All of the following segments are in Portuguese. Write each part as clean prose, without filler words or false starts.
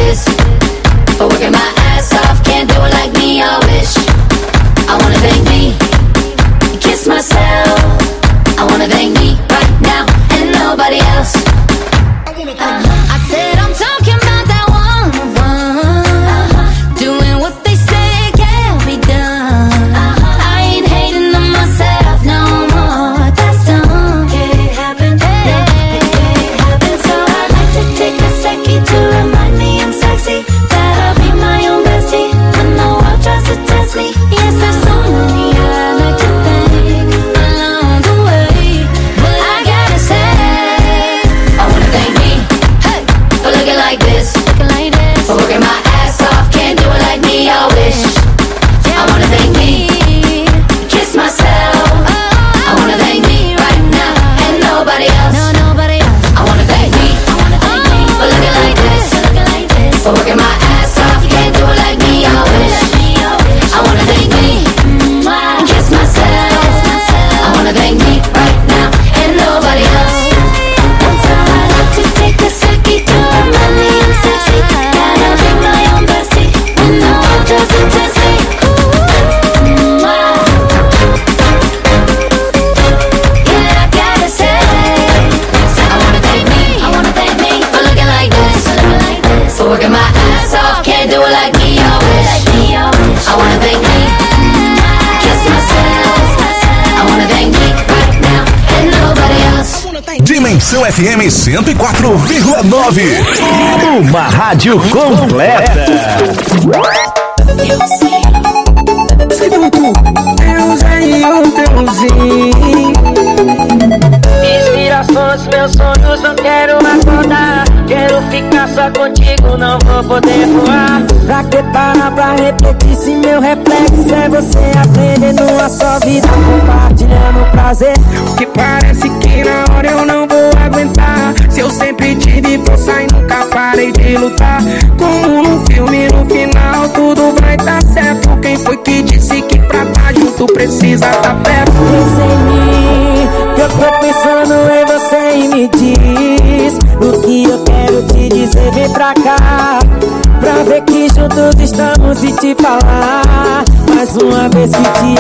this. For working my ass off, can't do it like me, I wish. I wanna thank me, kiss myself. I wanna thank me right now and nobody else. I said I'm talking about that one, doing what they say can't be done. I ain't hating on myself no more. That's done. It happened, it happened. So I like to take a second to remind me I'm sexy, that I'll be my own bestie when the world tries to test me. Yes, there's so many I like to thank along the way, but I gotta say I wanna thank me, hey, for looking like this, for working my ass off, can't do it like me, I wish. I wanna thank me, kiss myself. I wanna thank me right now and nobody else. I wanna thank me, for looking like this, for working my ass off, can't do it like me, I wish. I wanna thank me, kiss myself. I wanna thank me right now and nobody else. So I like to take a second to remind me I'm sexy, that I'll be my own bestie when the world doesn't test me. Yeah, I gotta say I wanna thank me for looking like this, for working my ass off, can't do it like me, I wish. I wanna thank me, kiss myself. I wanna thank me right now and nobody else. Dimensão FM 104,9. Uma rádio completa. Inspirações, meus sonhos, não quero acordar. Quero ficar só contigo, não vou poder voar. Pra que parar pra repetir se meu reflexo é você aprendendo a sua vida, compartilhando prazer. Que parece que na hora eu não vou aguentar. Se eu sempre tive força e nunca parei de lutar. Como num filme, no final tudo vai dar certo. Quem foi que disse que pra tá junto precisa tá perto? Pensa em mim, que eu tô pensando em você e me diz o que eu quero te dizer, vem pra cá, pra ver que juntos estamos e te falar mais uma vez que te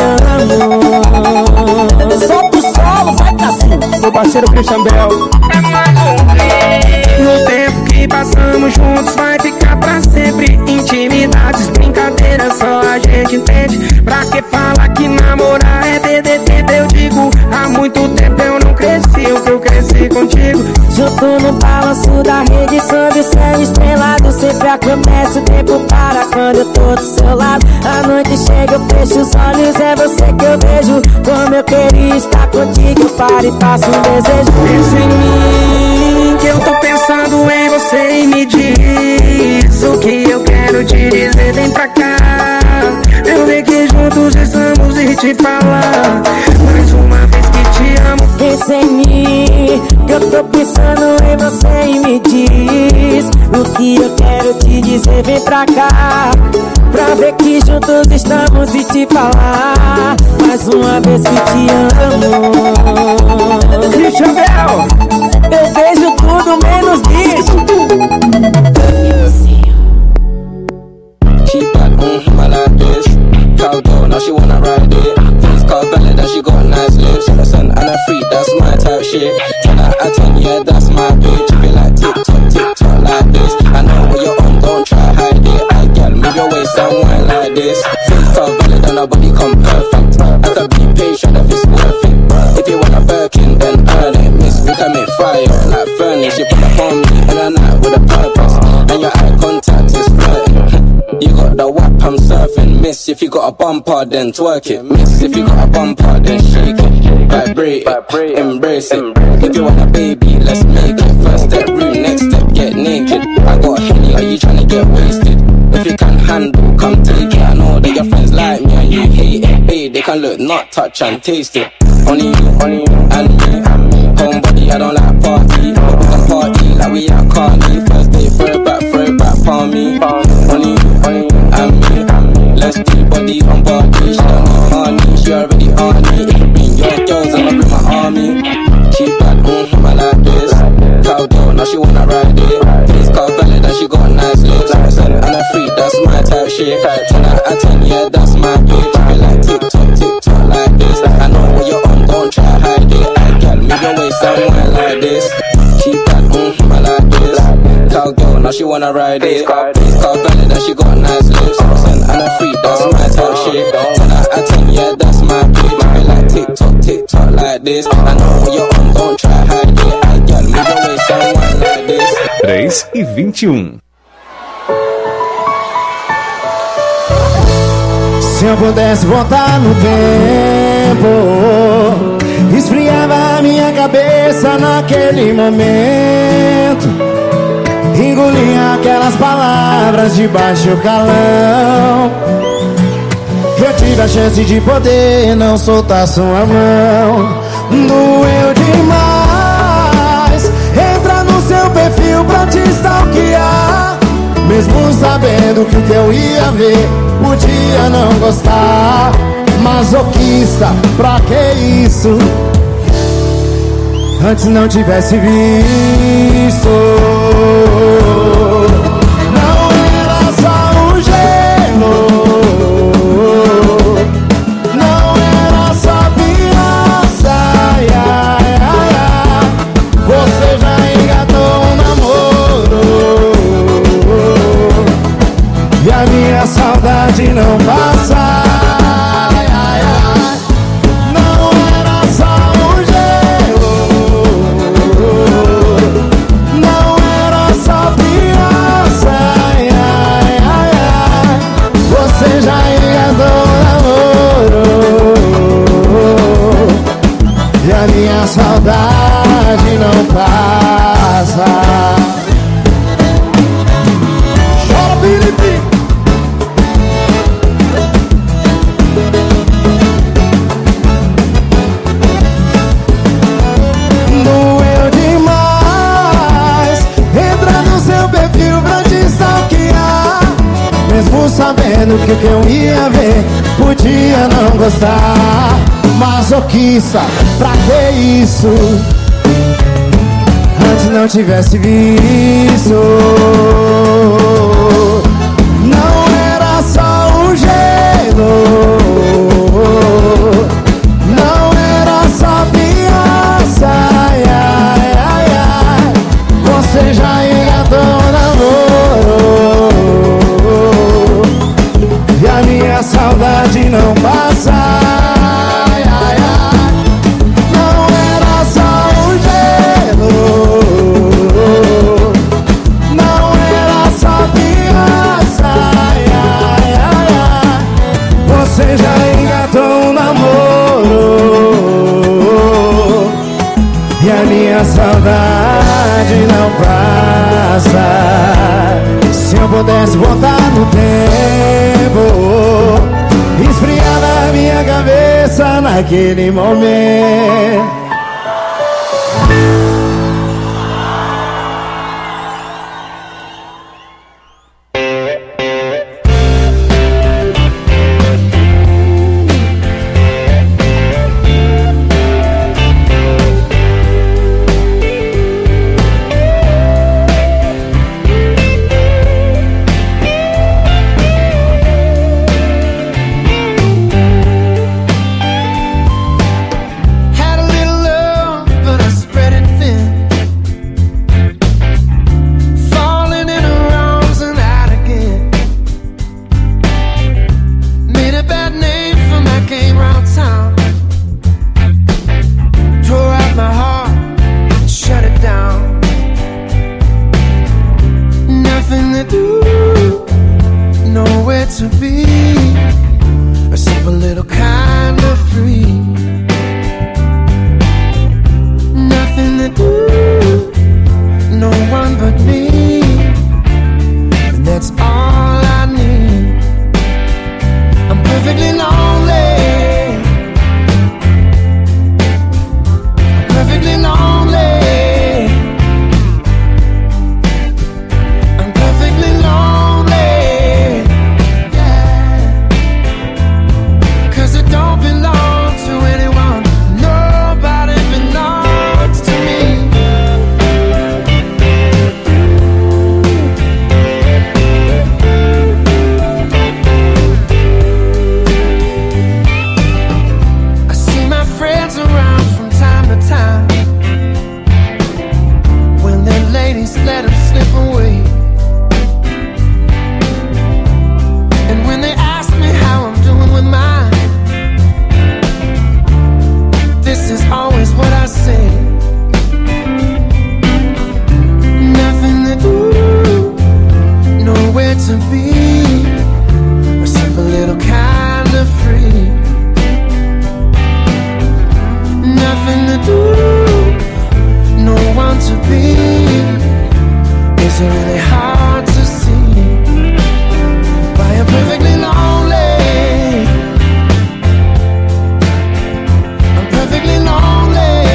amo. Solta o solo, vai pra cima. Meu parceiro Christian Bell. É mais um vez. O tempo que passamos juntos vai ficar pra sempre. Intimidades, brincadeiras, só a gente entende. Pra que falar que namorar é DDT? Eu digo, há muito tempo eu não cresci o que eu cresci contigo. Junto no balanço da rede, sob o céu estrelado, sempre acontece, o tempo para quando eu tô do seu lado. A noite chega, eu fecho os olhos, é você que eu vejo. Como eu queria estar contigo, eu paro e faço um desejo. Pensa em mim, que eu tô pensando em você e me diz o que eu quero te dizer, vem pra cá. Eu ver que juntos estamos e te falar mais uma vez que te amo. Pensa em mim, que eu tô pensando em você e me diz o que eu quero te dizer, vem pra cá, pra ver que juntos estamos e te falar mais uma vez que te amo. Christian Bell, eu vejo tudo menos disso. She bad, I like this. Cowgirl, now she wanna ride it. Face car valid and she got nice lips. Innocent and a freak, that's my type shit. 10 out of 10, yeah, that's my bitch. If you like TikTok like this, I know what you're on, don't try hide it. I girl, move your waist and wine like this. Face car valid and her body come perfect. I could be patient if it's worth it. If you want a Birkin, then earn it. Miss, we can make fire like furnace. You put up on me in a night with a purpose, and your eye contact is flirting. You got the whap, I'm surfing. Miss, if you got a bumper, then twerk it. Miss, if you got a bumper, then shake it. Vibrate it, embrace it. If you want a baby, let's make it. First step, room, next step, get naked. I got Henny, are you tryna get wasted? If you can handle, come take it. I know that your friends like me and you hate it. Babe, they can look, not touch and taste it. Only you, and me. Homebody, I don't like party, but we can party like we at Carney. First day, throw it back, palm me. Only you, and me. Let's do body on body. She don't need honey, she already on me. If you bring your girls, I'ma bring my army. She bad, I like this. Cowgirl, now she wanna ride it. Face car valid and she got nice lips. she wanna ride it. Please call Bella that she got nice lips. Innocent and a freak, that's my type shit. 10 out of 10, yeah, that's my bitch. I like TikTok like this. I know what you're on, don't try hide it. I got me the way someone like this. 3:21. Se eu pudesse voltar no tempo, esfriava a minha cabeça naquele momento, engolia aquelas palavras de baixo calão. Eu tive a chance de poder não soltar sua mão. Doeu demais entrar no seu perfil pra te stalkear, mesmo sabendo que o que eu ia ver podia não gostar. Masoquista, pra que isso? Antes não tivesse visto. Não era só um gelo, não era só criança. Você já engatou um namoro e a minha saudade não passa. Não era só um gelo, não era só criança. Você já engatou um namoro e a minha saudade não passa. Chora, Felipe! Doeu demais entrar no seu perfil pra te stalkear, mesmo sabendo que o que eu ia ver podia não gostar. Masoquista, pra que isso? Antes não tivesse visto. Não era só um gelo, não era só criança. Você já engatou um namoro e a minha saudade não passa. Não era só um gelo, não era só criança. Você já engatou um namoro e a minha saudade não passa. Se eu pudesse voltar no tempo, esfriava a minha cabeça naquele momento. like to be a simple little kind of free. Nothing to do, no one to be. Is it really hard to see why you're perfectly lonely? I'm perfectly lonely.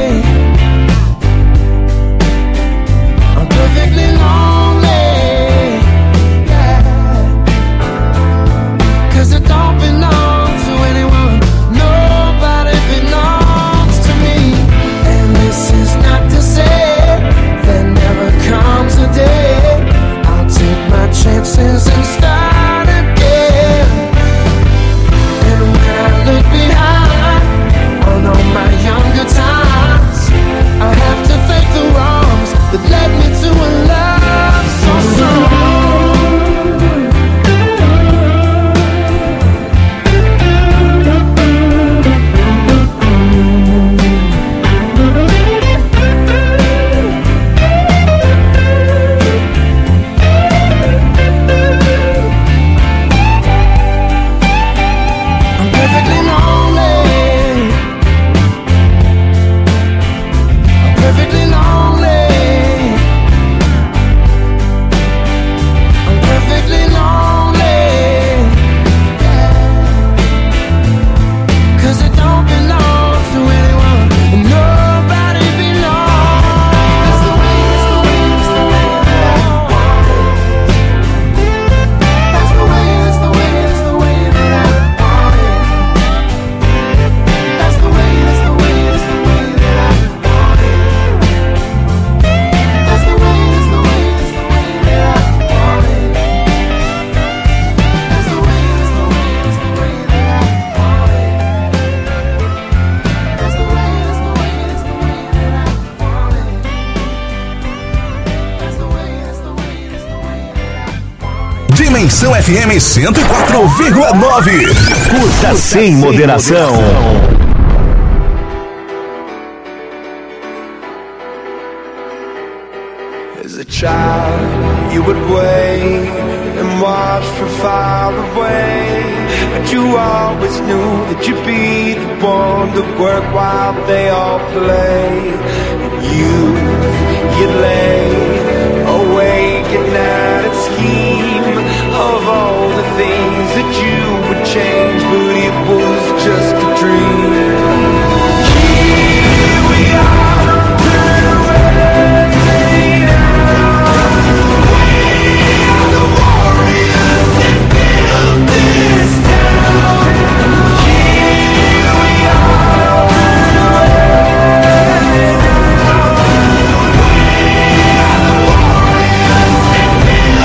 I'm perfectly lonely. Yeah. 'Cause I don't belong to anyone. Nobody belongs to me. And this is not to say there never comes a day I'll take my chances and start again. And when I look behind on all my younger times, I have to thank the wrongs that led me to a love so strong. I'm perfectly lonely. I'm perfectly lonely. I'm perfectly lonely. Yeah. 'Cause it don't belong to anyone. And nobody belongs. That's the way, that's the way, that's the way that I want it. That's the way, that's the way, that's the way that I want it. That's the way, that's the way, that's the way that I want it. That's the way, that's the way, that's the way that I want it. That's the way, that's the way, that's the way that I want it. That's the way, that's the way, that's the way that I want it. That's the way, that's the way, that's the way that I want it. Dimensão FM 104,9. Curta sem moderação. As a child, you would wait and watch from far away, but you always knew that you'd be the one to work while they all play. And you'd lay awake at night and scheme of all the things that you would change, but it was just a dream. Here we are, turn away now. We are the warriors that built this town. Here we are, turn away now. We are the warriors that built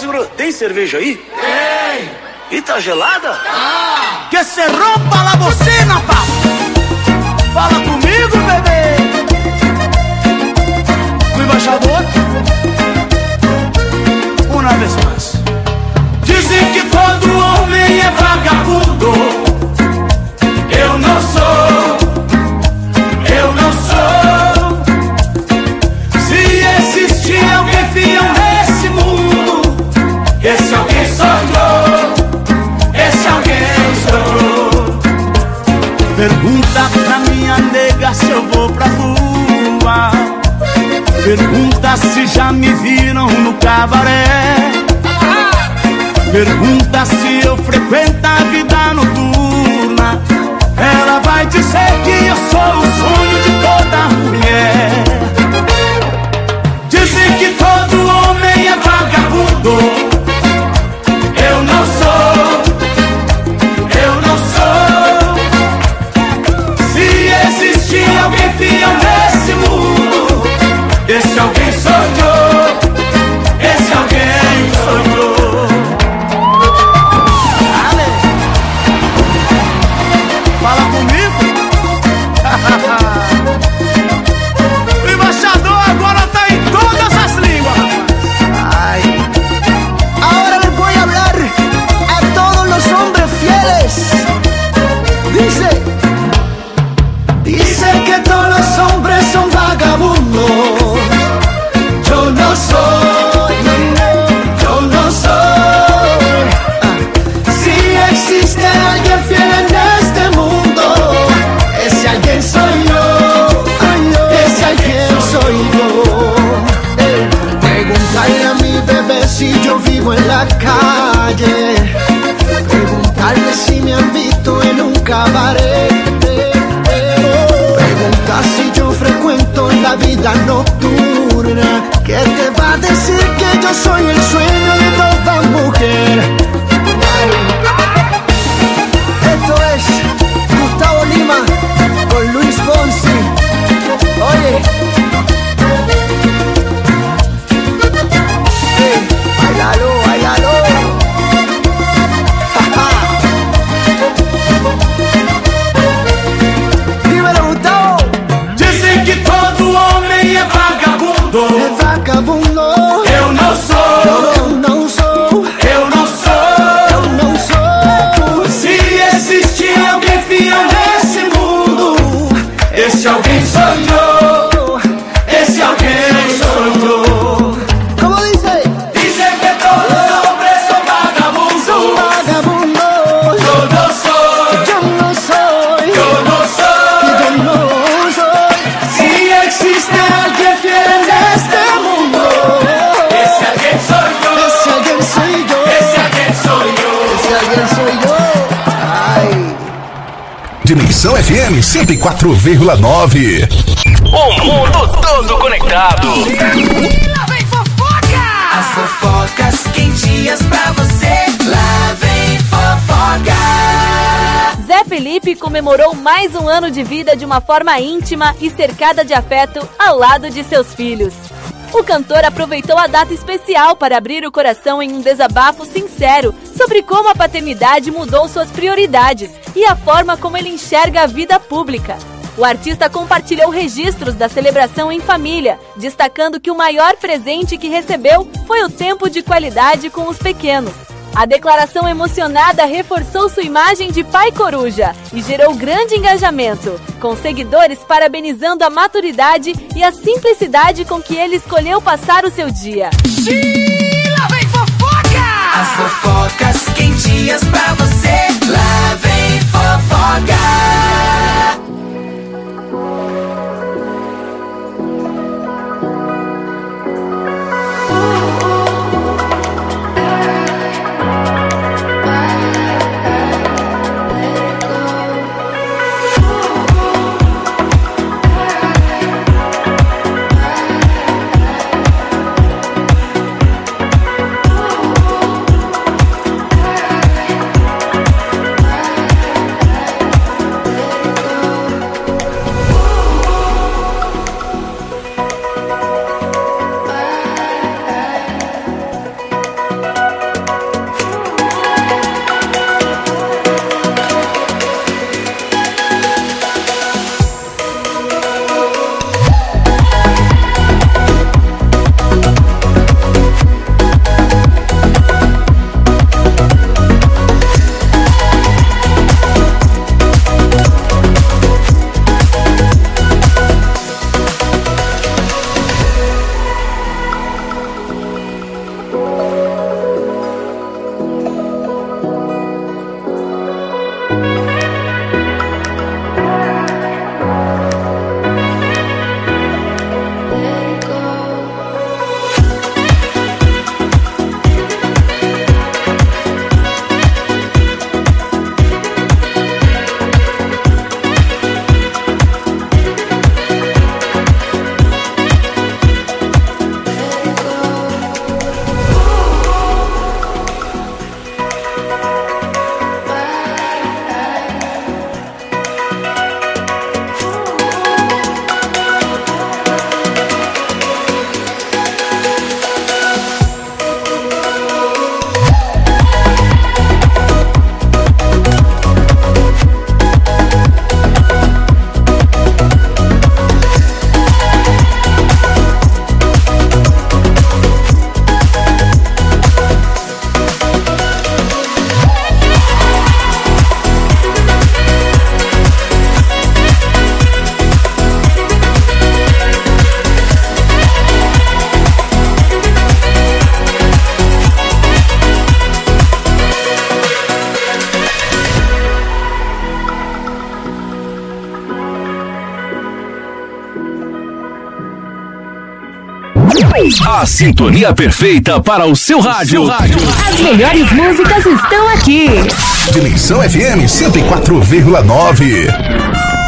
segura. Tem cerveja aí? Tem. E tá gelada? Ah. Que se rompa la bocina, papo. Fala comigo, bebê. O embaixador. Uma vez mais. Dizem que todo homem é vagabundo. Eu não sou. Eu não sou. Se existir alguém fiel nesse mundo, esse alguém sou eu. Esse alguém sou eu. Pergunta pra minha nega se eu vou pra rua. Pergunta se já me viram no cabaré. Pergunta se eu frequento a vida noturna. Ela vai dizer que eu sou o sonho de toda mulher. Dizem que todo homem é vagabundo. Eu não sou. Eu não sou. Se existir alguém fiel nesse mundo, esse alguém sou eu. Esse alguém sou eu. Fala comigo. O embaixador agora tá em todas as línguas. Ay. Ahora les voy a hablar a todos los hombres fieles. Dice que todos los hombres son vagabundos. Yo no soy. Yo no soy. Si existe alguien fiel en este mundo, ese alguien soy yo. Ese alguien soy yo. Preguntarle a mi bebé si yo vivo en la calle. Preguntarle si me han visto en un cabaret. Preguntar si yo frecuento la vida nocturna. ¿Qué te va a decir que yo soy el sueño de toda mujer? Esto es Gustavo Lima con Luis Fonsi. Oye, bailalo, bailalo. Dímelo, Gustavo. Dizem que todo homem é vagabundo. Es vagabundo. Eu não sou. Yo no soy. Eu não sou. Yo no soy. Se existir alguém fiel nesse mundo, esse alguém sou eu. Esse alguém sou eu. ¿Cómo dice? Dizem que todos os hombres são vagabundos. Son vagabundos. Eu não sou. Yo no soy. Eu não sou. Yo no soy. Se existe alguém fiel neste mundo, esse alguém sou eu. Ese alguien soy yo. Esse alguém sou eu. Ese alguien soy yo. Ay. Dimensão FM 104,9. O mundo todo conectado. Lá vem fofoca! As fofocas quentinhas pra você. Lá vem fofoca! Zé Felipe comemorou mais um ano de vida de uma forma íntima e cercada de afeto ao lado de seus filhos. O cantor aproveitou a data especial para abrir o coração em um desabafo sincero sobre como a paternidade mudou suas prioridades e a forma como ele enxerga a vida pública. O artista compartilhou registros da celebração em família, destacando que o maior presente que recebeu foi o tempo de qualidade com os pequenos. A declaração emocionada reforçou sua imagem de pai coruja e gerou grande engajamento, com seguidores parabenizando a maturidade e a simplicidade com que ele escolheu passar o seu dia. Lá vem fofoca! As fofocas quentinhas pra você. Lá vem fofoca! A sintonia perfeita para o seu rádio. As melhores músicas estão aqui. Dimensão FM 104,9.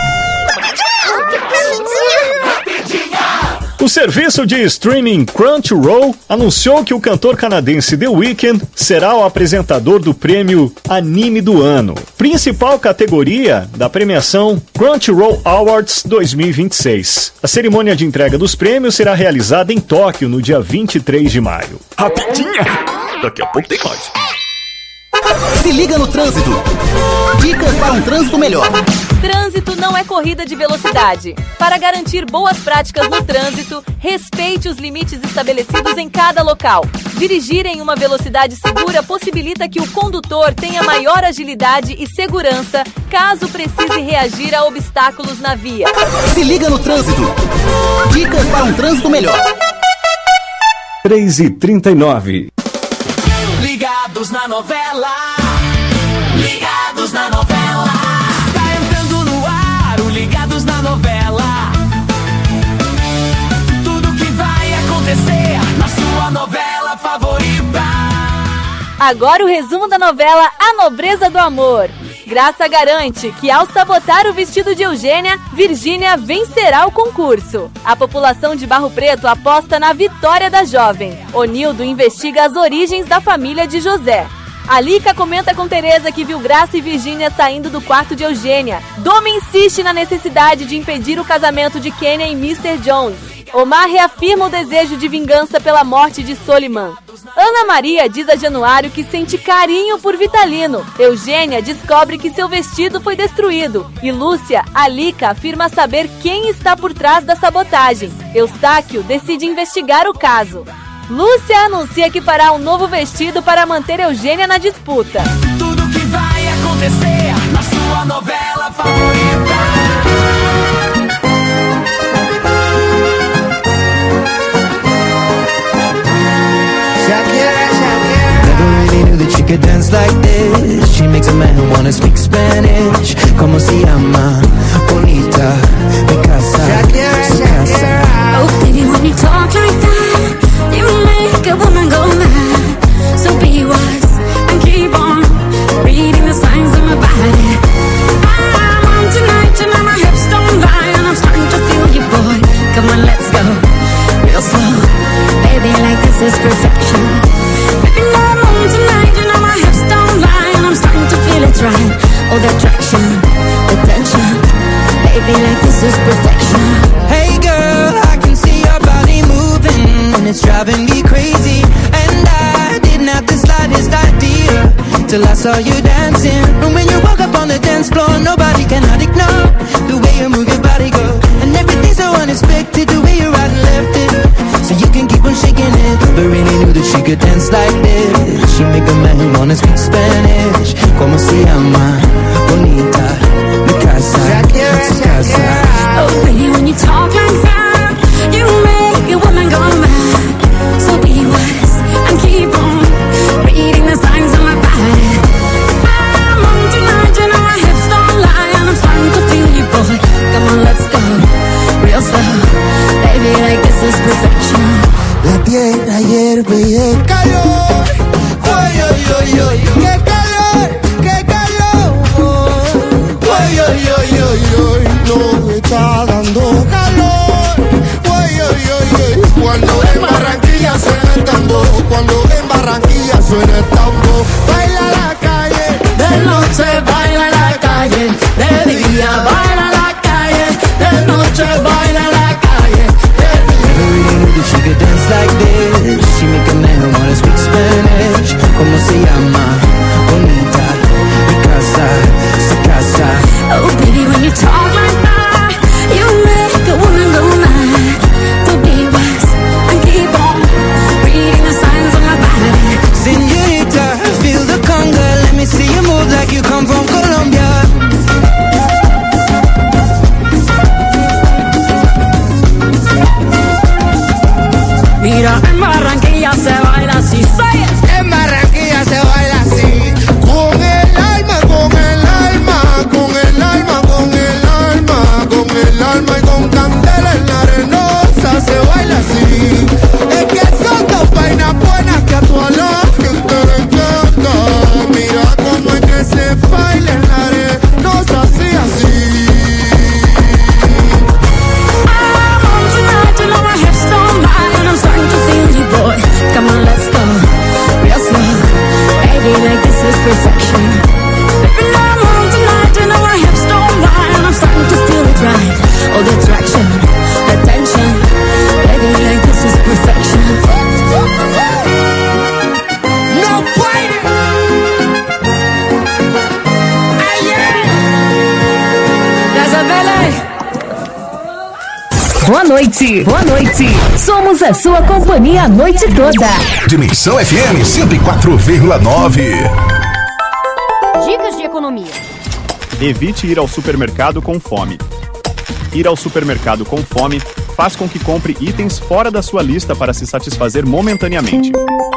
O serviço de streaming Crunchyroll anunciou que o cantor canadense The Weeknd será o apresentador do prêmio Anime do Ano, principal categoria da premiação Crunchyroll Awards 2026. A cerimônia de entrega dos prêmios será realizada em Tóquio no dia 23 de maio. Rapidinha! Daqui a pouco tem mais. Se liga no trânsito. Dicas para um trânsito melhor. Trânsito não é corrida de velocidade. Para garantir boas práticas no trânsito, respeite os limites estabelecidos em cada local. Dirigir em uma velocidade segura possibilita que o condutor tenha maior agilidade e segurança caso precise reagir a obstáculos na via. Se liga no trânsito. Dicas para um trânsito melhor. 3h39. Ligados na novela. Ligados na novela. Tá entrando no ar o Ligados na novela. Tudo que vai acontecer na sua novela favorita. Agora o resumo da novela A Nobreza do Amor. Graça garante que ao sabotar o vestido de Eugênia, Virgínia vencerá o concurso. A população de Barro Preto aposta na vitória da jovem. Onildo investiga as origens da família de José. Alica comenta com Tereza que viu Graça e Virgínia saindo do quarto de Eugênia. Doma insiste na necessidade de impedir o casamento de Kenya e Mr. Jones. Omar reafirma o desejo de vingança pela morte de Soliman. Ana Maria diz a Januário que sente carinho por Vitalino. Eugênia descobre que seu vestido foi destruído. E Lúcia, Alica, afirma saber quem está por trás da sabotagem. Eustáquio decide investigar o caso. Lúcia anuncia que fará um novo vestido para manter Eugênia na disputa. Tudo que vai acontecer na sua novela favorita. Never really knew that she could dance like this. She makes a man wanna speak Spanish. Como se llama? Bonita, mi casa, su casa. Oh baby, when you talk like that, you make a woman go mad. So be wise and keep on reading the signs of my body. I'm on tonight, you know my hips don't lie, and I'm starting to feel you, boy. Come on, let's go real slow, baby, like this is perfection. Baby, I'm on tonight, you know my hips don't lie, and I'm starting to feel it's right. Oh, the attraction, the tension, baby, like this is perfection. Hey girl, I can see your body moving, and it's driving me crazy. And I didn't have the slightest idea till I saw you dancing. And when you walk up on the dance floor, nobody cannot ignore the way you move your body, girl. And everything's so unexpected, the way you right and left it, so you can keep on shaking it. Never really knew that she could dance like this. She make a man wanna speak Spanish. Como se llama? Bonita, mi casa, su casa. Oh baby, when you talk like that, you make a woman go mad. So be wise and keep on reading the signs of my body. I'm on tonight, you know my hips don't lie, and I'm starting to feel you, boy. Come on, let's go real slow, baby, like this is perfection. La tierra hierve y el calor. Oy, oy, oy, oy, qué calor, qué calor. Oy, oy, oy, oy, oy, no me está dando calor. boa noite. Boa noite. Somos a sua companhia a noite toda. Dimensão FM 104,9. Dicas de economia. Evite ir ao supermercado com fome. Ir ao supermercado com fome faz com que compre itens fora da sua lista para se satisfazer momentaneamente.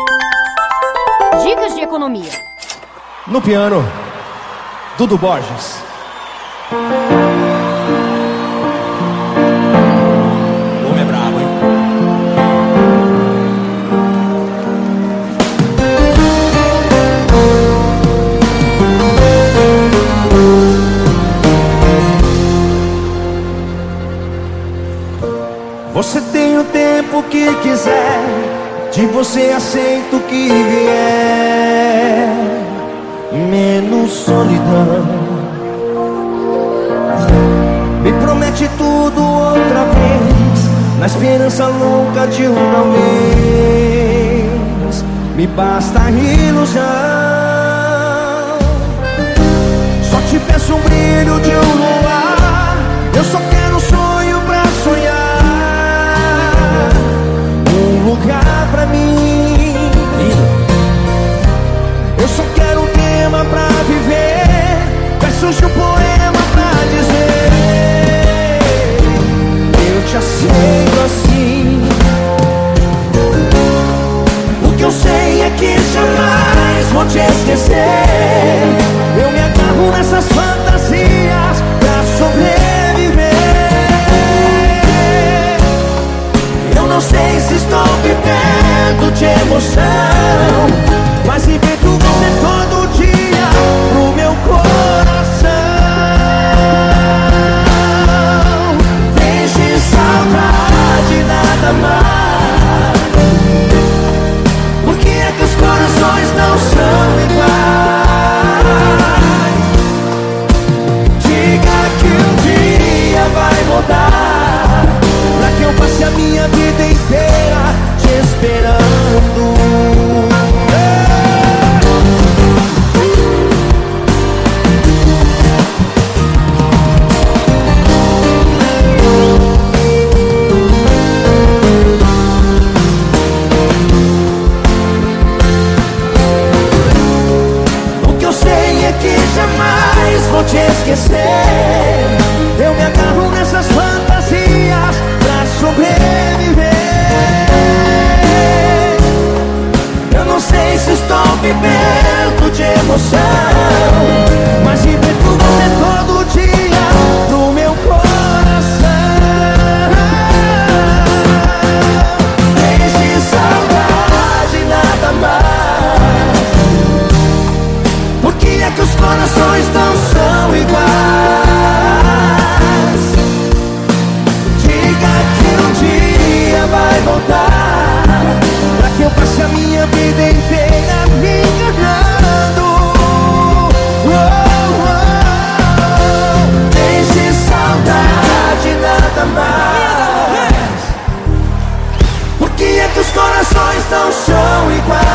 Dicas de economia. No piano, Dudu Borges. O homem é brabo, hein? Você tem o tempo que quiser, de você aceito o que vier, menos solidão. Me promete tudo outra vez, na esperança louca de um talvez. Me basta a ilusão. Só te peço um brilho de um luar, eu só quero um sonho pra sonhar. Lugar pra mim, eu só quero um tema pra viver, versos de um poema pra dizer, eu te aceito assim. O que eu sei é que jamais vou te esquecer. Eu me agarro nessas fantasias pra sobreviver. Não sei se estou vivendo de emoção, mas invento você todo dia pro meu coração. Deixe saudade, nada mais. Por que é que os corações não são iguais? Diga que um dia vai mudar, pra que eu passe a minha vida inteira te esperando. O que eu sei é que jamais vou te esquecer. Eu me agarro nessas fantasias pra sobreviver. Eu não sei se estou vivendo de emoção, mas invento você todo dia no meu coração. Deixe saudade, nada mais. Por que é que os corações não são iguais? Diga que um dia vai voltar, pra que eu passe a minha vida inteira me enganando. Oh, oh, oh. Deixe saudade, nada mais. Por que é que os corações não são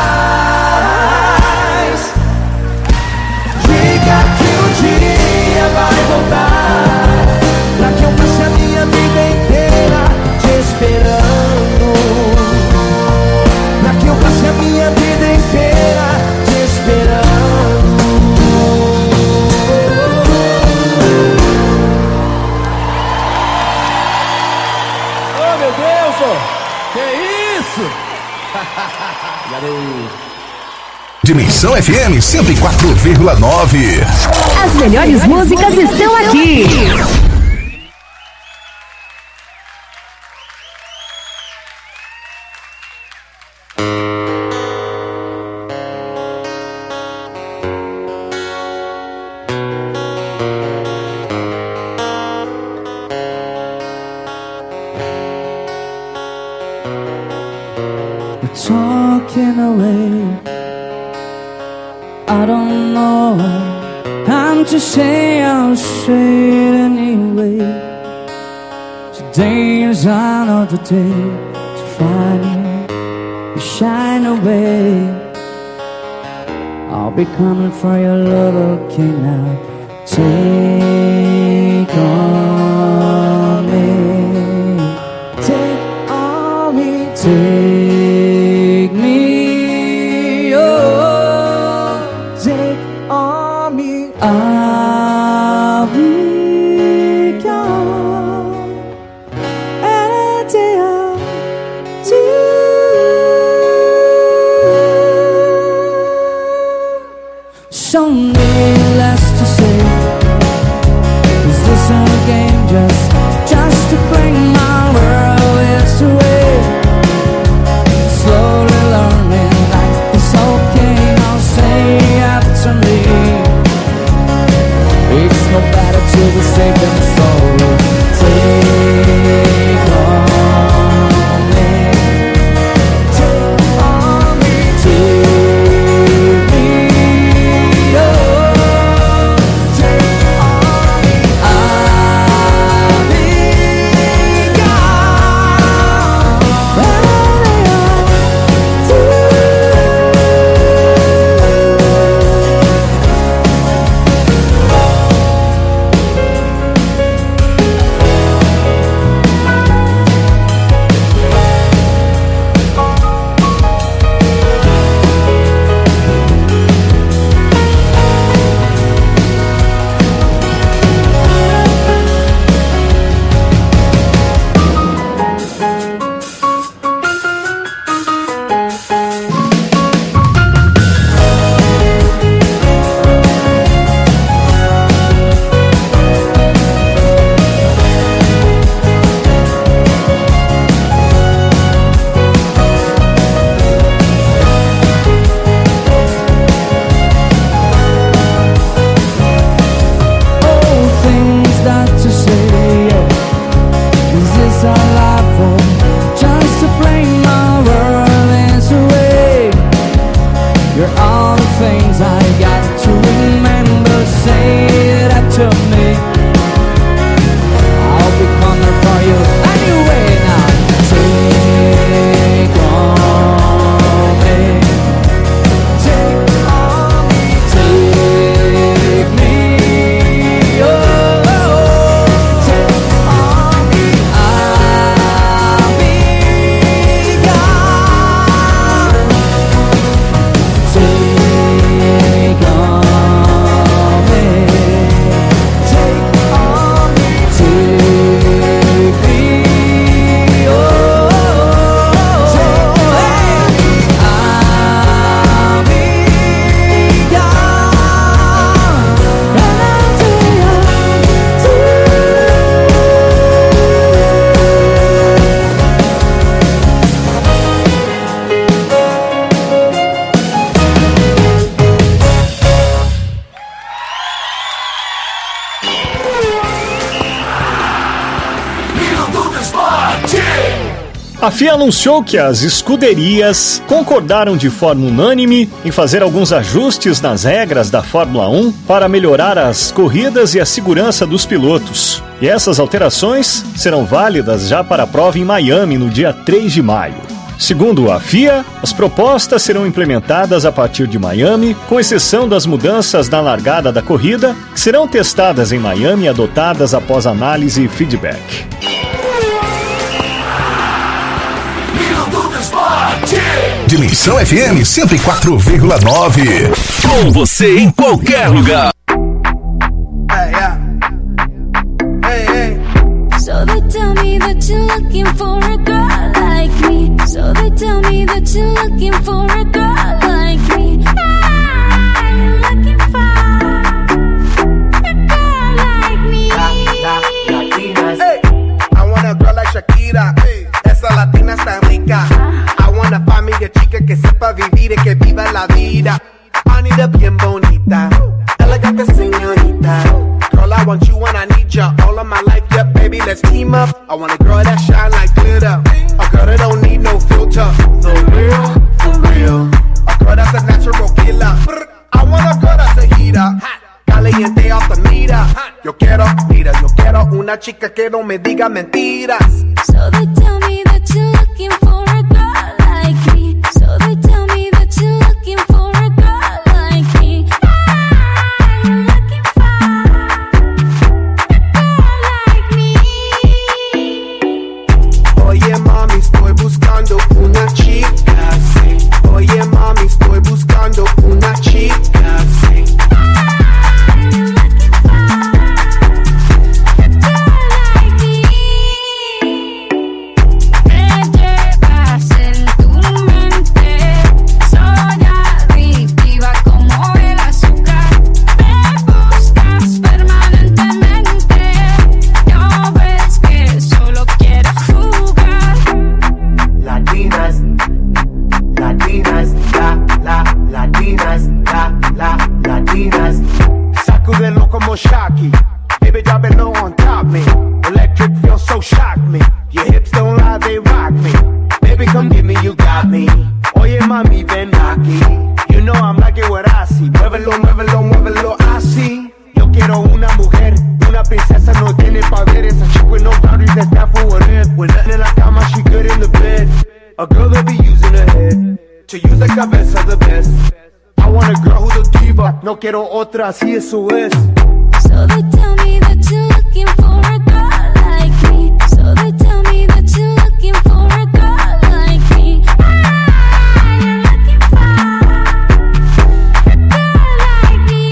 iguais? Diga que um dia vai voltar, pra que eu passe a minha vida inteira te esperando. Pra que eu passe a minha vida inteira te esperando. Oh, meu Deus, oh. Que isso? Dimensão FM 104,9. As melhores músicas estão aqui. Talking away, I don't know I'm to say I'll say it anyway. Today is another day to finally shine away. I'll be coming for your love, okay now. Take on me. I'll be gone any day or two. So needless to say, is this a game just to bring my world its way? Slowly learning that it's okay, now say after me. It's no better to be safe than sorry. Take on me, take on me, take me, oh, take on me. I'll be A FIA anunciou que as escuderias concordaram de forma unânime em fazer alguns ajustes nas regras da Fórmula 1 para melhorar as corridas e a segurança dos pilotos. E essas alterações serão válidas já para a prova em Miami no dia 3 de maio. Segundo a FIA, as propostas serão implementadas a partir de Miami, com exceção das mudanças na largada da corrida, que serão testadas em Miami e adotadas após análise e feedback. Dimensão FM 104,9. Com você em qualquer lugar. So they tell me that you're looking for a girl like me. So they tell me that you're looking for a girl like me. I'm looking for a girl like me. Latinas. Hey, I want a girl like Shakira. Hey, esa latina está rica. I want a familia chica que sepa vivir y que viva la vida. Anita bien bonita, elegante señorita. Girl, I want you and I need ya all of my life, yeah, baby, let's team up. I want a girl that shine like glitter, a girl that don't need no filter. The real, for real, a girl that's a natural killer. I want a girl that's a heater, caliente off the meter. Yo quiero, mira, yo quiero una chica que no me diga mentiras. So they tell me that you're looking for a girl like me. So they tell me that you're looking for a girl like me. I'm looking for a girl like me. Oye mami, estoy buscando una chica, sí. Oye mami, estoy buscando una chica, sí. more shocky. Baby, drop it low on top me. Electric feel so shock me. Your hips don't lie, they rock me. Baby, come get me, you got me. Oye, mami, ven aquí. You know I'm liking what I see. Muévelo, muévelo, muévelo, así. Yo quiero una mujer, una princesa, no tiene poderes. A chick with no boundaries, that's that for what it. With nothing in la cama, she good in the bed. A girl that be using her head to use la cabeza the best. I want a girl who's a diva, no quiero otra, así eso es. So they tell me that you're looking for a girl like me. So they tell me that you're looking for a girl like me. You're looking for a girl like me.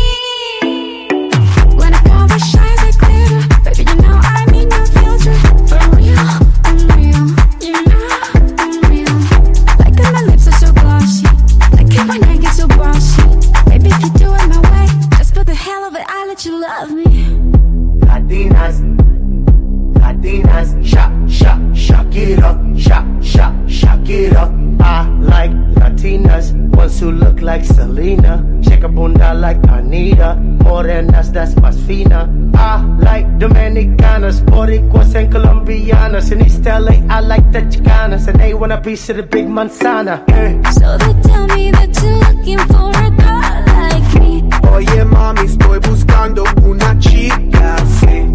When a cover shines like glitter, baby, you know I need no filter. For real, I'm real. You know I'm real. Like when my lips are so glossy, like it when I get so bossy. Baby, if you do it my way, just for the hell of it, I let you love me. Latinas, Latinas, shock it up, shock it up. I like Latinas, ones who look like Selena, shake a bunda like Anita, morenas that's más fina. I like Dominicanas, Boricuas and Colombianas. In East LA, I like the Chicanas, and they want a piece of the big manzana. So they tell me that you're looking for a girl like me. Oye mami, estoy buscando una chica así.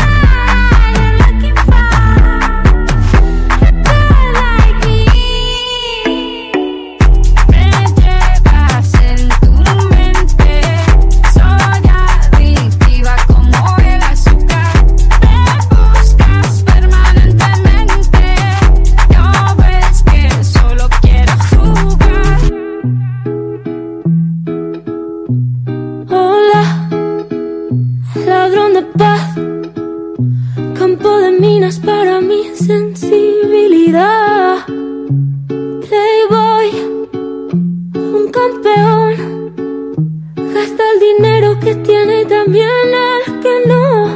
Para mi sensibilidad, Playboy, un campeón, gasta el dinero que tiene y también el que no.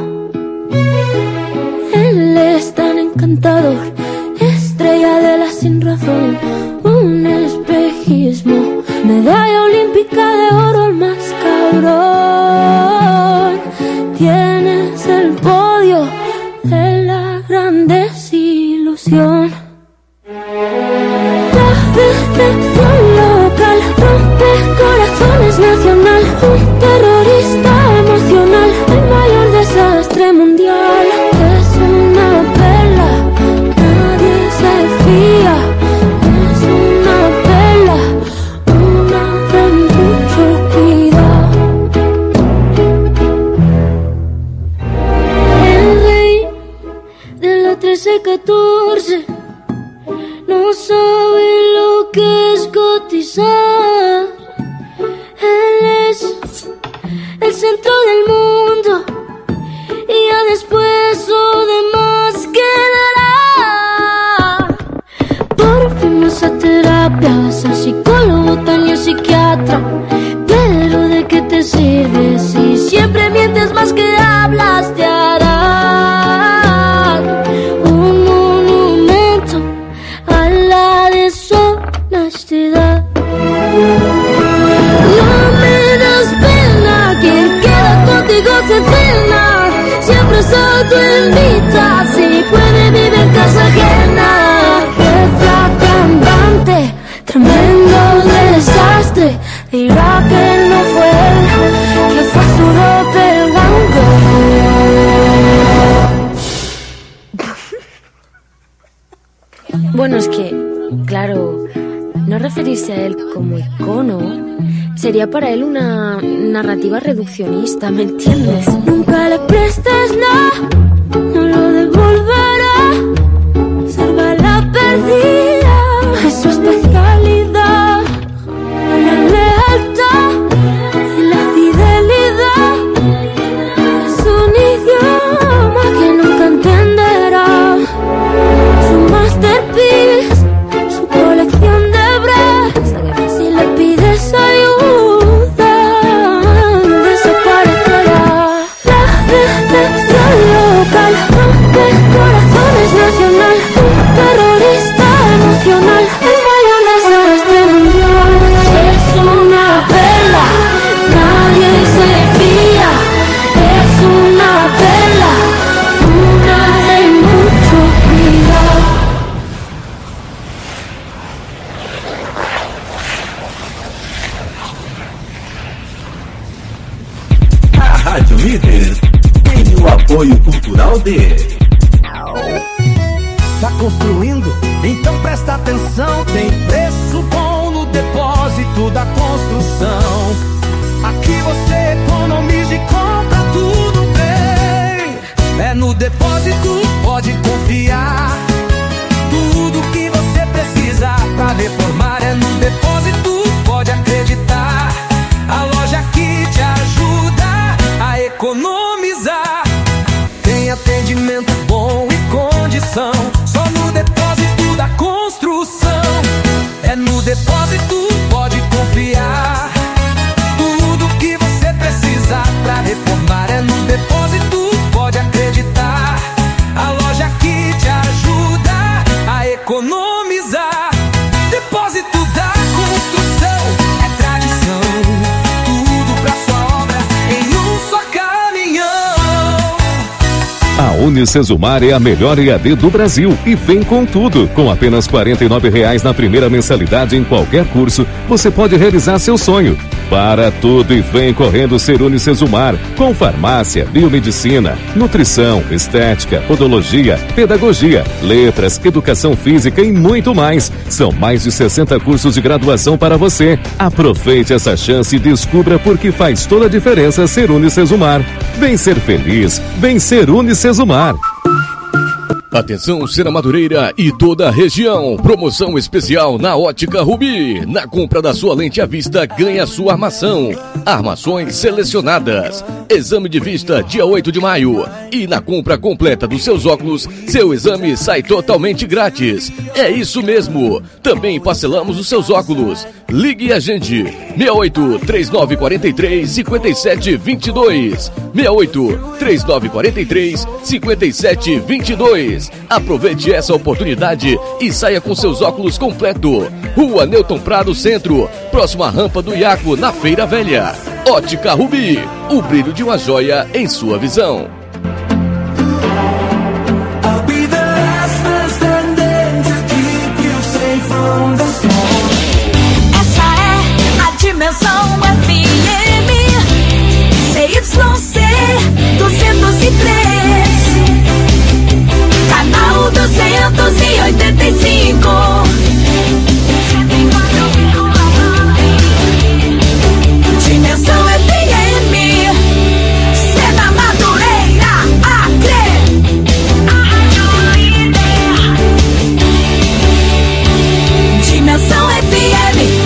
Él es tan encantador, estrella de la sin razón, un espejismo, medalla olímpica de oro, el más cabrón. Tienes el podio de la gran desilusión. La decepción local rompe corazones nacional. Un terrorista emocional, el mayor desastre mundial. Es una pela, nadie se fía. Es una pela, una de mucho cuidado. El rey de la 13-14 no sabe lo que es cotizar. Él es el centro del mundo y ya después lo demás quedará. Por fin vas a terapia, vas al psicólogo, también psiquiatra. Pero ¿de qué te sirve si siempre mientes más que hablas? Te harán un monumento a la deshonestidad. No me das pena, quien queda contigo se cena. Siempre se autoinvita, si puede vive en casa ajena. Jefa cantante, tremendo desastre. Dirá que no fue él, que fue su doppelganger. Bueno, es que, claro, no referirse a él como icono sería para él una narrativa reduccionista, ¿me entiendes? Nunca le prestes nada, no lo devolverá. Salva la perdida, es su especialidad. La lealtad y la fidelidad es un idioma que nunca entenderá. Su masterpiece, su colección de bras. Si le pides ayuda, desaparecerá. La decepción loca líder tem o apoio cultural de... Tá construindo? Então presta atenção. Tem preço bom no depósito da construção. Aqui você economiza e compra tudo bem. É no depósito, pode confiar. Tudo que você precisa pra reformar é no depósito, pode acreditar. A loja que te ajuda a economizar. Tem atendimento bom e condição. Só no depósito da construção. É no depósito, pode confiar. Tudo que você precisa pra reformar é no depósito, pode acreditar. A loja que te ajuda a economizar. Depósito da construção é tradição. Tudo pra sua obra em um só caminhão. A Unicesumar é a melhor EAD do Brasil e vem com tudo. Com apenas R$ 49,00 na primeira mensalidade em qualquer curso, você pode realizar seu sonho. Para tudo e vem correndo ser Unicesumar, com farmácia, biomedicina, nutrição, estética, podologia, pedagogia, letras, educação física e muito mais. São mais de 60 cursos de graduação para você. Aproveite essa chance e descubra por que faz toda a diferença ser Unicesumar. Vem ser feliz, vem ser Unicesumar. Atenção, Serra Madureira e toda a região. Promoção especial na Ótica Rubi. Na compra da sua lente à vista, ganha sua armação. Armações selecionadas. Exame de vista dia 8 de maio. E na compra completa dos seus óculos, seu exame sai totalmente grátis. É isso mesmo. Também parcelamos os seus óculos. Ligue a gente. 68 3943 5722. 68 3943 5722. Aproveite essa oportunidade e saia com seus óculos completo. Rua Newton Prado Centro, próxima à rampa do Iaco, na Feira Velha. Ótica Rubi, o brilho de uma joia em sua visão. Essa é a Dimensão FM CYC 203, canal 285. Dimensão FM, Serra Madureira, Acre. Dimensão FM.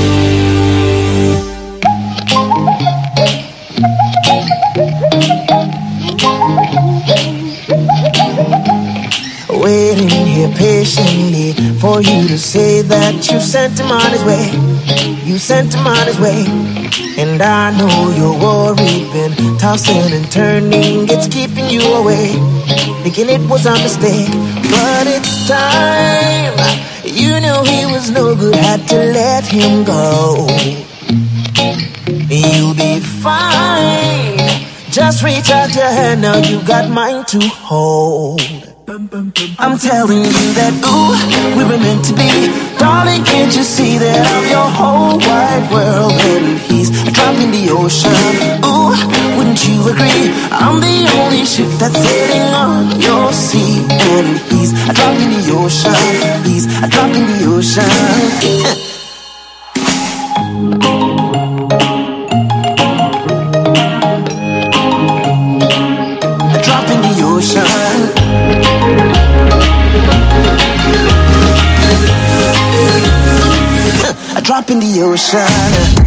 Waiting here patiently for you to say that you sent him on his way. You sent him on his way. And I know you're worried, been tossing and turning, it's keeping you away, thinking it was a mistake. But it's time. You knew he was no good, had to let him go. You'll be fine. Just reach out your hand, now you got mine to hold. I'm telling you that, ooh, we were meant to be. Darling, can't you see that I'm your whole wide world? And he's a drop in the ocean. Ooh, wouldn't you agree? I'm the only ship that's sailing on your sea. And he's a drop in the ocean. He's a drop in the ocean. A drop in the ocean.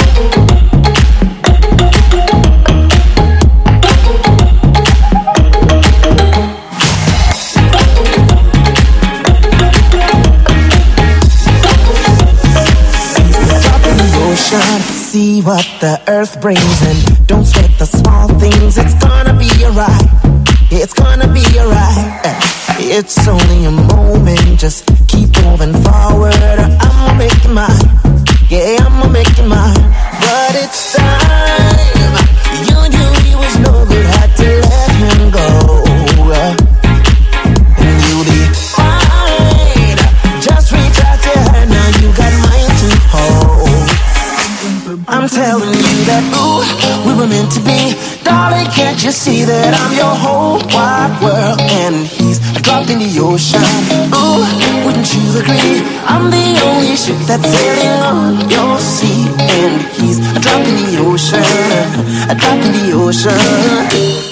See what the earth brings and don't sweat the small things. It's gonna be alright. It's gonna be alright. It's only a moment. Just keep moving forward. I'ma make it mine. Yeah, I'ma make it mine. But it's time. You knew he was no good. Had to let him go. And you'll be fine. Just reach out your hand. Now you got mine to hold. I'm telling you that, ooh, we were meant to be. Darling, can't you see that I'm your whole wide world? And he's a drop in the ocean. Ooh, wouldn't you agree? I'm the only ship that's sailing on your sea. And he's a drop in the ocean, a drop in the ocean.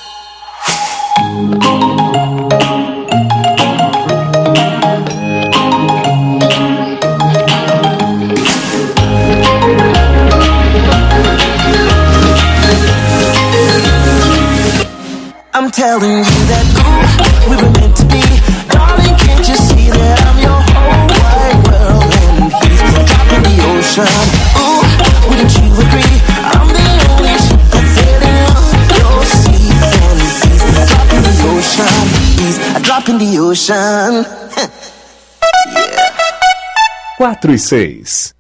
I'm telling you that, ooh, we were meant to be. Darling, can't you see that I'm your whole wide world? And he's a drop in the ocean. Ooh, wouldn't you agree? I'm the only ship that's sailing on your sea. And he's a drop in the ocean. He's a drop in the ocean. Yeah. 4 e 6.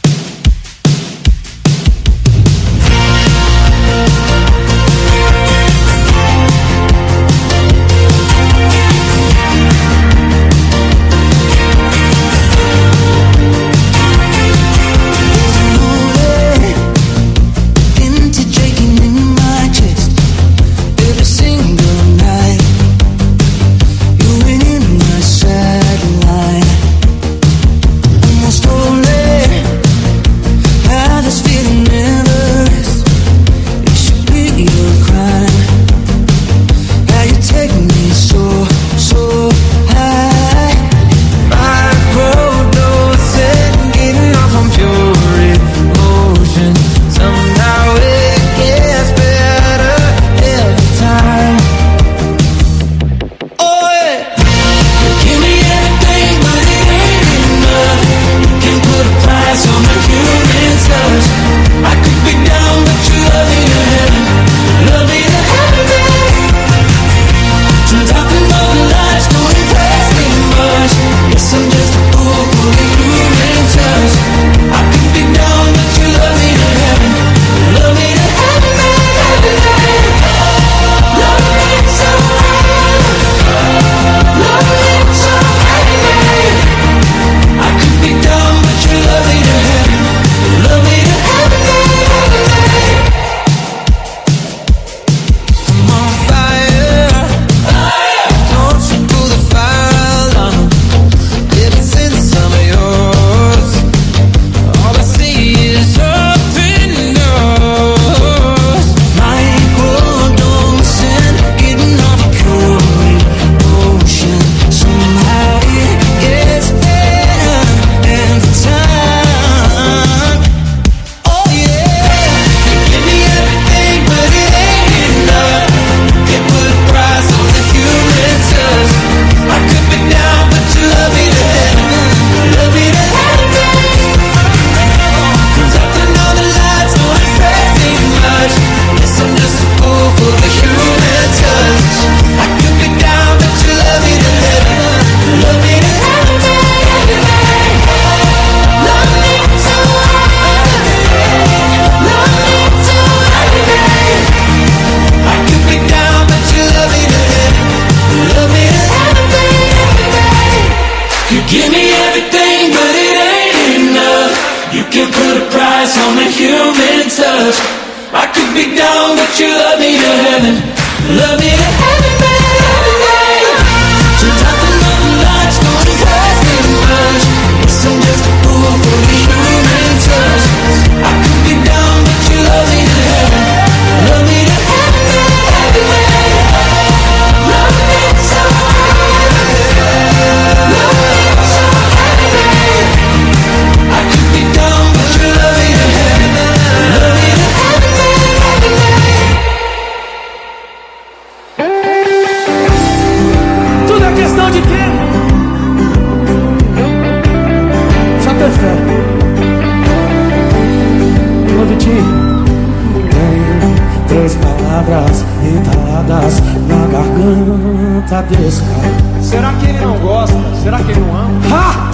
Será que ele não gosta? Será que ele não ama? Ha!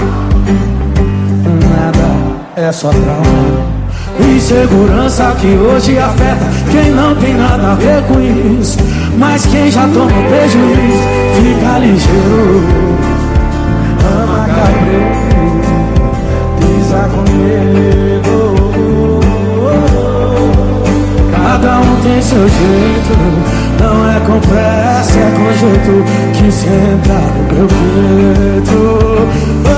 Nada, é só trauma. Insegurança que hoje afeta quem não tem nada a ver com isso. Mas quem já tomou prejuízo, fica ligeiro. Ama cabelo, pisa com medo. Cada um tem tem seu jeito. Não é com pressa, é com jeito que cê entra no meu peito.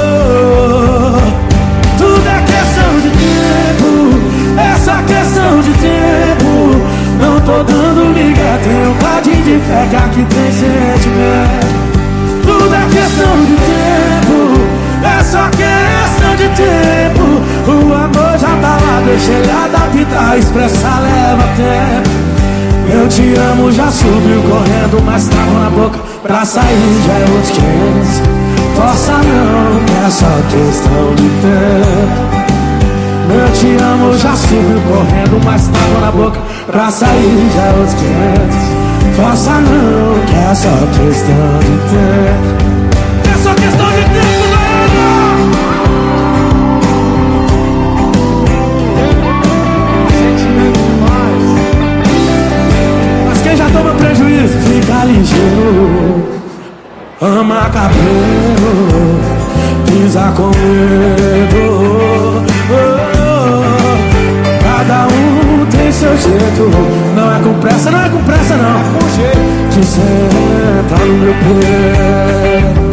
Tudo é questão de tempo, é só questão de tempo. Não tô dando liga, tenho um cadinho de fé que aqui tem sentimento. Tudo é questão de tempo, é só questão de tempo. O amor já tá lá, deixa ele adaptar, expressar leva tempo. Eu te amo já subiu correndo, mas tava na boca, pra sair já é outros 500. Força não, que é só questão de tempo. Eu te amo já subiu correndo, mas tava na boca, pra sair já é outros 500. Força não, que é só questão de tempo. É só questão de tempo, mas quem já toma prejuízo fica ligeiro. Ama cabelo, pisa com medo. Cada um tem seu jeito. Não é com pressa, não é com pressa não. É com jeito que senta no meu peito.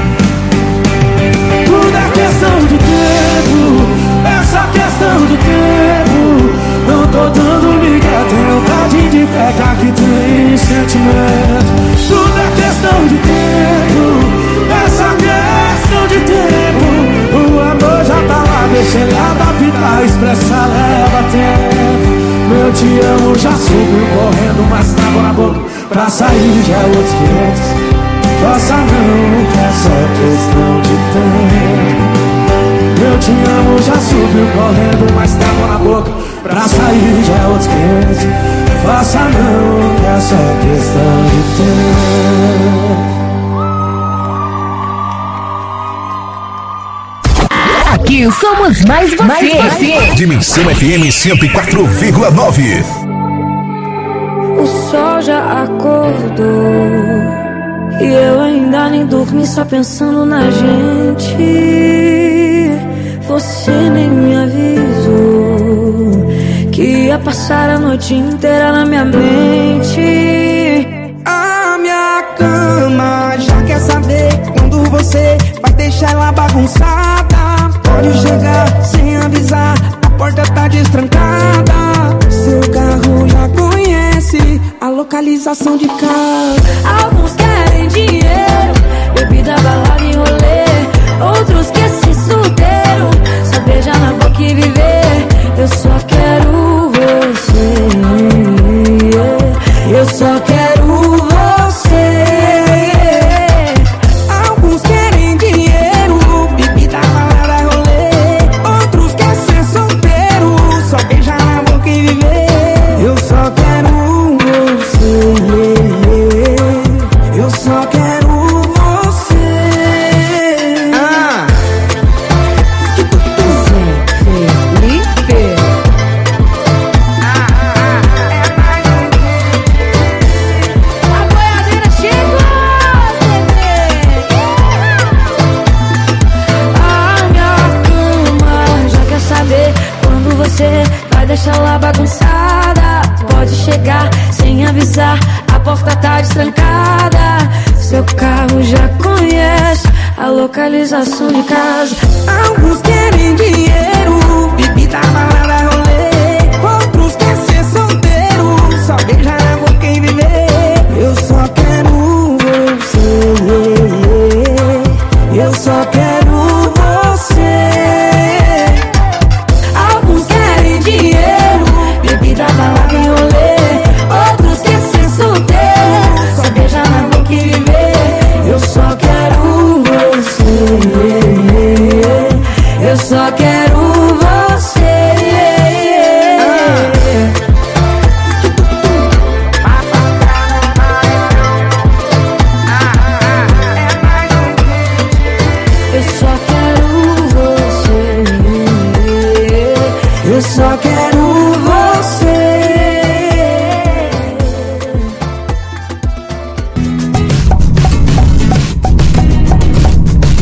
Tudo é questão de tempo, é só questão de tempo. Não tô dando liga, tenho um cadinho de fé que aqui tem sentimento. Tudo é questão de tempo, é só questão de tempo. O amor já tá lá, deixa ele adaptar, expressar leva tempo. Eu te amo já subiu correndo, mas tava na boca, pra sair já é outros 500. Força não, que é só questão de tempo. Eu te amo já subiu correndo, mas tava na boca, pra sair já é outros 500. Força não, que é só questão de tempo. Aqui somos mais você. Dimensão FM 104,9. O sol já acordou e eu ainda nem dormi, só pensando na gente. Você nem me avisou que ia passar a noite inteira na minha mente. A minha cama já quer saber quando você vai deixar ela bagunçada. Pode chegar sem avisar, a porta tá destrancada. Seu carro já conhece a localização de casa. Alguns querem dinheiro, bebida, balada e rolê. Outros querem ser solteiro, só beijar na boca e viver. Eu só quero você, eu só quero você. Alguns querem dinheiro, bebida, balada, rolê. Outros querem ser solteiro, só beijar na boca e viver. Eu só quero você, eu só quero você. A boiadeira chegou, bebê. A minha cama já quer saber quando você vai deixar lá bagunçada. Pode chegar sem avisar, a porta tá destrancada. Seu carro já conhece a localização de casa. Alguns querem dinheiro, bebida, balada, rolê. Outros querem ser solteiro, só beijar na boca e viver. Eu só quero você, eu só quero você. Alguns querem dinheiro, bebida, balada e rolê. Outros querem ser solteiro, só beijar na boca e viver. Eu só quero você, eu só quero você. Eu só quero você, eu só quero você.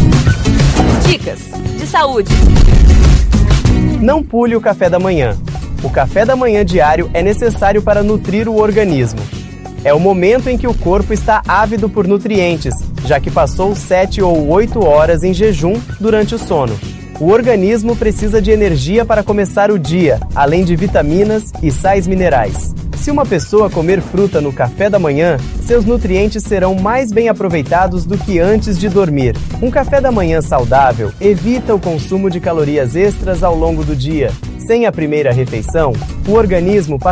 Dicas de saúde. Não pule o café da manhã. O café da manhã diário é necessário para nutrir o organismo. É o momento em que o corpo está ávido por nutrientes, já que passou 7 ou 8 horas em jejum durante o sono. O organismo precisa de energia para começar o dia, além de vitaminas e sais minerais. Se uma pessoa comer fruta no café da manhã, seus nutrientes serão mais bem aproveitados do que antes de dormir. Um café da manhã saudável evita o consumo de calorias extras ao longo do dia. Sem a primeira refeição, o organismo